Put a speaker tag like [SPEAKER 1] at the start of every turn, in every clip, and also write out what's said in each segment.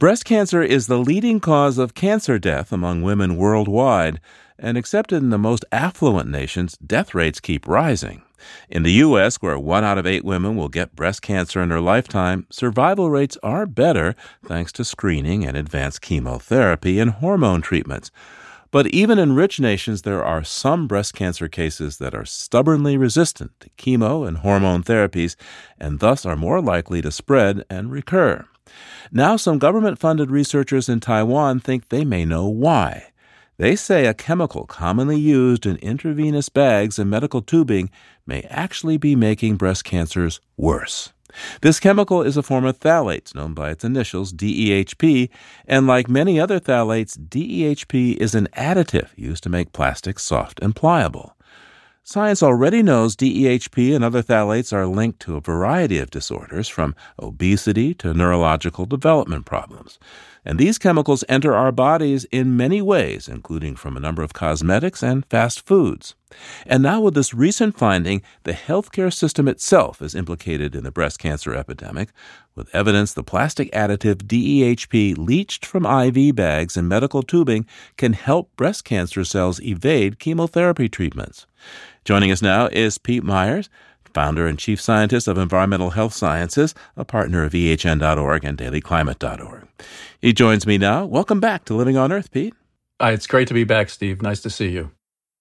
[SPEAKER 1] Breast cancer is the leading cause of cancer death among women worldwide, and except in the most affluent nations, death rates keep rising. In the U.S., where 1 out of 8 women will get breast cancer in their lifetime, survival rates are better thanks to screening and advanced chemotherapy and hormone treatments. But even in rich nations, there are some breast cancer cases that are stubbornly resistant to chemo and hormone therapies and thus are more likely to spread and recur. Now, some government-funded researchers in Taiwan think they may know why. They say a chemical commonly used in intravenous bags and medical tubing may actually be making breast cancers worse. This chemical is a form of phthalates known by its initials DEHP, and like many other phthalates, DEHP is an additive used to make plastics soft and pliable. Science already knows DEHP and other phthalates are linked to a variety of disorders, from obesity to neurological development problems. And these chemicals enter our bodies in many ways, including from a number of cosmetics and fast foods. And now with this recent finding, the healthcare system itself is implicated in the breast cancer epidemic, with evidence the plastic additive DEHP leached from IV bags and medical tubing can help breast cancer cells evade chemotherapy treatments. Joining us now is Pete Myers, founder and chief scientist of Environmental Health Sciences, a partner of EHN.org and DailyClimate.org. He joins me now. Welcome back to Living on Earth, Pete.
[SPEAKER 2] It's great to be back, Steve. Nice to see you.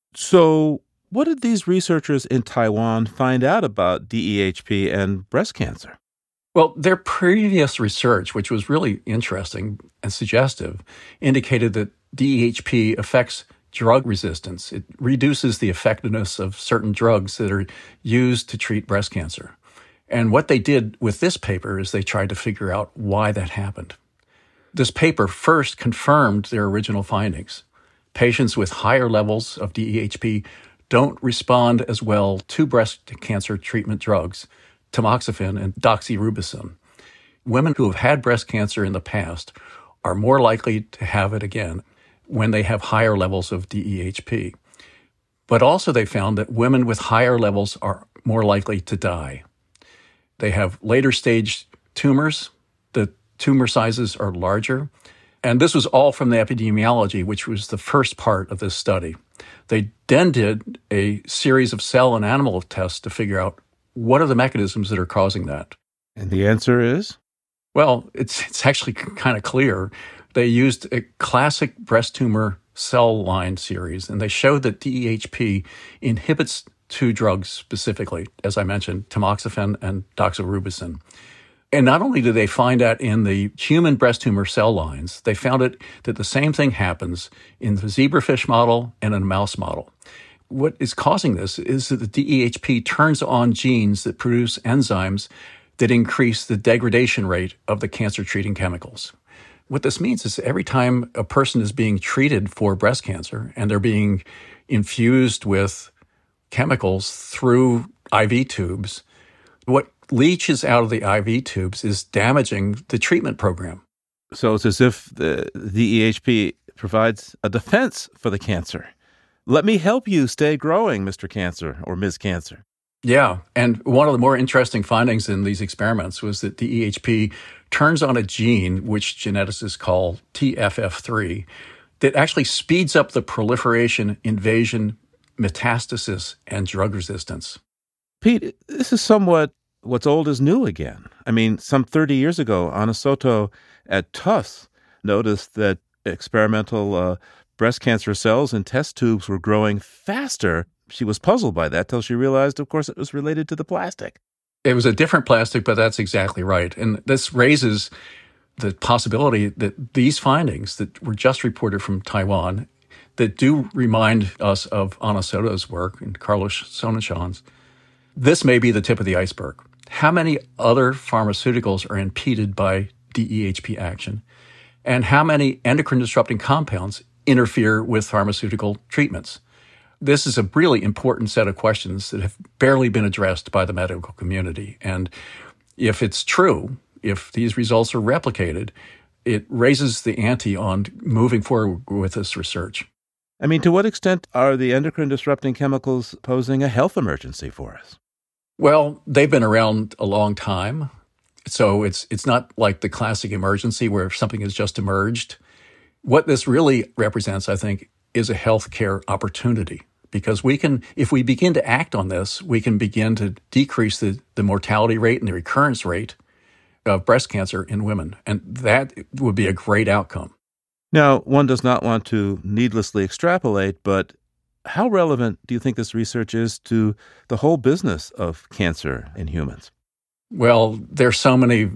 [SPEAKER 1] So, what did these researchers in Taiwan find out about DEHP and breast cancer?
[SPEAKER 2] Well, their previous research, which was really interesting and suggestive, indicated that DEHP affects drug resistance. It reduces the effectiveness of certain drugs that are used to treat breast cancer. And what they did with this paper is they tried to figure out why that happened. This paper first confirmed their original findings. Patients with higher levels of DEHP don't respond as well to breast cancer treatment drugs, tamoxifen and doxorubicin. Women who have had breast cancer in the past are more likely to have it again when they have higher levels of DEHP. But also they found that women with higher levels are more likely to die. They have later stage tumors. The tumor sizes are larger. And this was all from the epidemiology, which was the first part of this study. They then did a series of cell and animal tests to figure out what are the mechanisms that are causing that.
[SPEAKER 1] And the answer is?
[SPEAKER 2] Well, it's actually kind of clear. They used a classic breast tumor cell line series, and they showed that DEHP inhibits 2 drugs specifically, as I mentioned, tamoxifen and doxorubicin. And not only did they find that in the human breast tumor cell lines, they found that the same thing happens in the zebrafish model and in a mouse model. What is causing this is that the DEHP turns on genes that produce enzymes that increase the degradation rate of the cancer-treating chemicals. What this means is every time a person is being treated for breast cancer and they're being infused with chemicals through IV tubes, what leaches out of the IV tubes is damaging the treatment program.
[SPEAKER 1] So it's as if the DEHP provides a defense for the cancer. Let me help you stay growing, Mr. Cancer or Ms. Cancer.
[SPEAKER 2] Yeah, and one of the more interesting findings in these experiments was that DEHP turns on a gene, which geneticists call TFF3, that actually speeds up the proliferation, invasion, metastasis, and drug resistance.
[SPEAKER 1] Pete, this is somewhat what's old is new again. I mean, some 30 years ago, Ana Soto at Tufts noticed that experimental breast cancer cells in test tubes were growing faster. She was puzzled by that till she realized, of course, it was related to the plastic.
[SPEAKER 2] It was a different plastic, but that's exactly right. And this raises the possibility that these findings that were just reported from Taiwan, that do remind us of Ana Soto's work and Carlos Sonnenschan's, this may be the tip of the iceberg. How many other pharmaceuticals are impeded by DEHP action? And how many endocrine-disrupting compounds interfere with pharmaceutical treatments? This is a really important set of questions that have barely been addressed by the medical community. And if it's true, if these results are replicated, it raises the ante on moving forward with this research.
[SPEAKER 1] I mean, to what extent are the endocrine-disrupting chemicals posing a health emergency for us?
[SPEAKER 2] Well, they've been around a long time. So it's not like the classic emergency where something has just emerged. What this really represents, I think, is a healthcare opportunity, because if we begin to act on this, we can begin to decrease the mortality rate and the recurrence rate of breast cancer in women. And that would be a great outcome.
[SPEAKER 1] Now, one does not want to needlessly extrapolate, but how relevant do you think this research is to the whole business of cancer in humans?
[SPEAKER 2] Well, there's so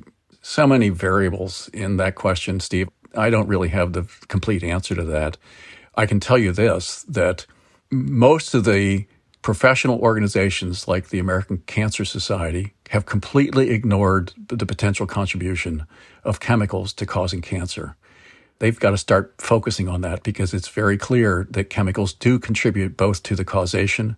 [SPEAKER 2] many variables in that question, Steve. I don't really have the complete answer to that. I can tell you this, that most of the professional organizations like the American Cancer Society have completely ignored the potential contribution of chemicals to causing cancer. They've got to start focusing on that, because it's very clear that chemicals do contribute both to the causation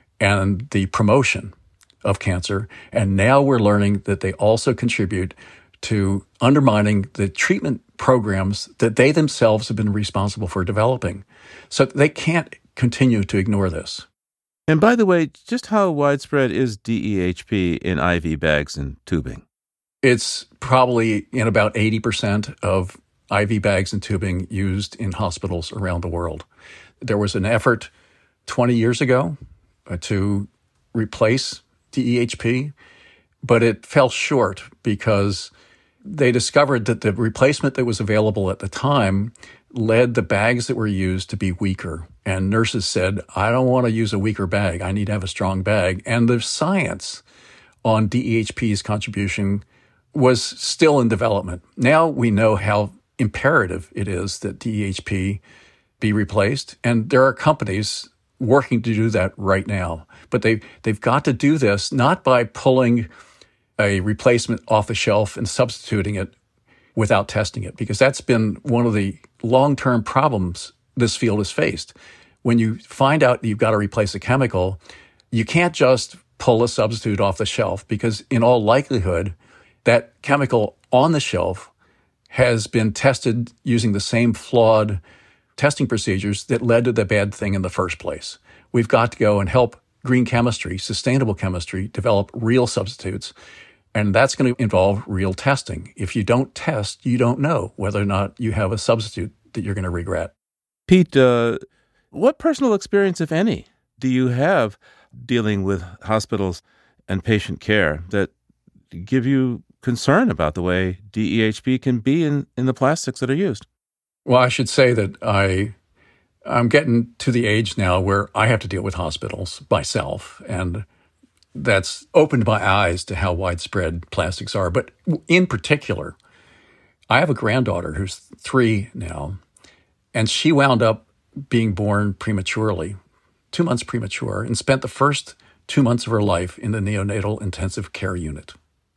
[SPEAKER 2] and the promotion of cancer. And now we're learning that they also contribute to undermining the treatment programs that they themselves have been responsible for developing. So they can't continue to ignore this.
[SPEAKER 1] And by the way, just how widespread is DEHP in IV bags and tubing?
[SPEAKER 2] It's probably in about 80% of IV bags and tubing used in hospitals around the world. There was an effort 20 years ago to replace DEHP, but it fell short because they discovered that the replacement that was available at the time led the bags that were used to be weaker. And nurses said, I don't want to use a weaker bag. I need to have a strong bag. And the science on DEHP's contribution was still in development. Now we know how imperative it is that DEHP be replaced. And there are companies working to do that right now. But they've got to do this not by pulling a replacement off the shelf and substituting it without testing it, because that's been one of the long-term problems this field has faced. When you find out you've got to replace a chemical, you can't just pull a substitute off the shelf, because in all likelihood, that chemical on the shelf has been tested using the same flawed testing procedures that led to the bad thing in the first place. We've got to go and help green chemistry, sustainable chemistry, develop real substitutes. And that's going to involve real testing. If you don't test, you don't know whether or not you have a substitute that you're going to regret.
[SPEAKER 1] Pete, what personal experience, if any, do you have dealing with hospitals and patient care that give you concern about the way DEHP can be in the plastics that are used?
[SPEAKER 2] Well, I should say that I'm getting to the age now where I have to deal with hospitals myself, and that's opened my eyes to how widespread plastics are. But in particular, I have a granddaughter who's 3 now, and she wound up being born prematurely, 2 months premature, and spent the first 2 months of her life in the neonatal intensive care unit.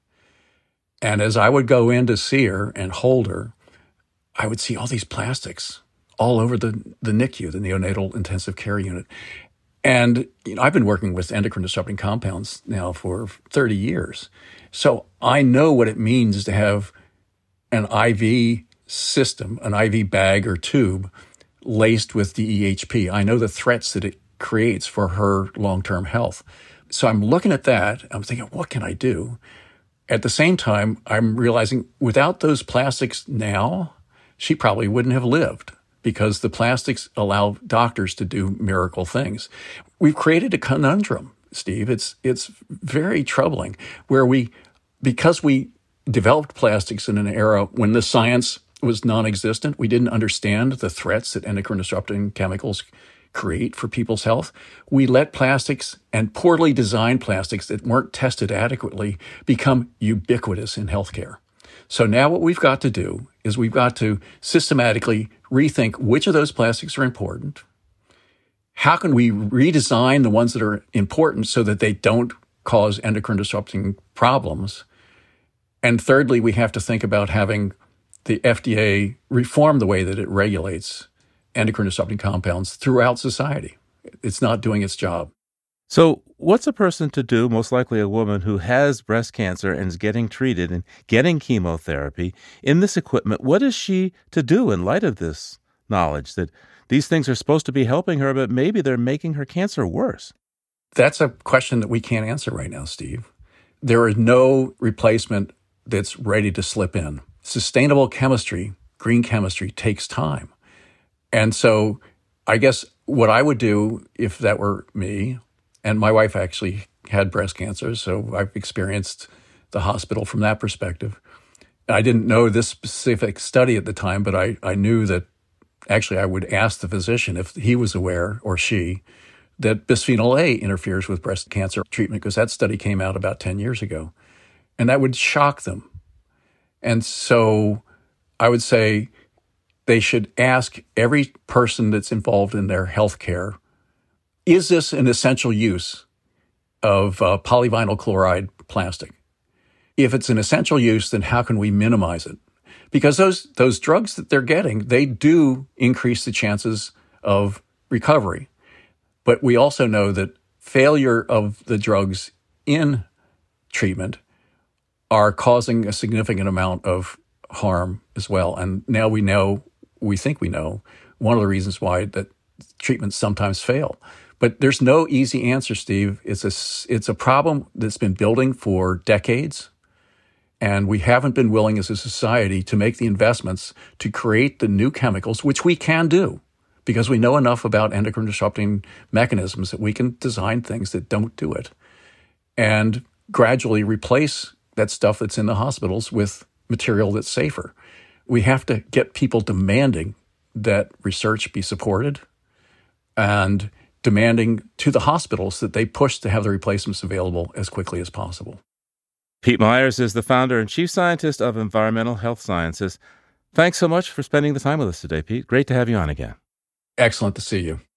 [SPEAKER 2] And as I would go in to see her and hold her, I would see all these plastics all over the NICU, the neonatal intensive care unit. And I've been working with endocrine disrupting compounds now for 30 years. So I know what it means to have an IV system, an IV bag or tube laced with DEHP. I know the threats that it creates for her long-term health. So I'm looking at that. I'm thinking, what can I do? At the same time, I'm realizing without those plastics now, she probably wouldn't have lived, because the plastics allow doctors to do miracle things. We've created a conundrum, Steve. It's very troubling, where because we developed plastics in an era when the science was non-existent, we didn't understand the threats that endocrine disrupting chemicals create for people's health. We let plastics and poorly designed plastics that weren't tested adequately become ubiquitous in healthcare. So now what we've got to do is we've got to systematically rethink which of those plastics are important. How can we redesign the ones that are important so that they don't cause endocrine disrupting problems? And thirdly, we have to think about having the FDA reform the way that it regulates endocrine disrupting compounds throughout society. It's not doing its job.
[SPEAKER 1] So what's a person to do, most likely a woman who has breast cancer and is getting treated and getting chemotherapy in this equipment? What is she to do in light of this knowledge that these things are supposed to be helping her, but maybe they're making her cancer worse?
[SPEAKER 2] That's a question that we can't answer right now, Steve. There is no replacement that's ready to slip in. Sustainable chemistry, green chemistry, takes time. And so I guess what I would do if that were me, and my wife actually had breast cancer, so I've experienced the hospital from that perspective. I didn't know this specific study at the time, but I knew that actually I would ask the physician if he was aware, or she, that bisphenol A interferes with breast cancer treatment, because that study came out about 10 years ago. And that would shock them. And so I would say they should ask every person that's involved in their health care, is this an essential use of polyvinyl chloride plastic? If it's an essential use, then how can we minimize it? Because those drugs that they're getting, they do increase the chances of recovery. But we also know that failure of the drugs in treatment are causing a significant amount of harm as well. And now we think we know, one of the reasons why that treatments sometimes fail. But there's no easy answer, Steve. It's a problem that's been building for decades. And we haven't been willing as a society to make the investments to create the new chemicals, which we can do, because we know enough about endocrine disrupting mechanisms that we can design things that don't do it and gradually replace that stuff that's in the hospitals with material that's safer. We have to get people demanding that research be supported and demanding to the hospitals that they push to have the replacements available as quickly as possible.
[SPEAKER 1] Pete Myers is the founder and chief scientist of Environmental Health Sciences. Thanks so much for spending the time with us today, Pete. Great to have you on again.
[SPEAKER 2] Excellent to see you.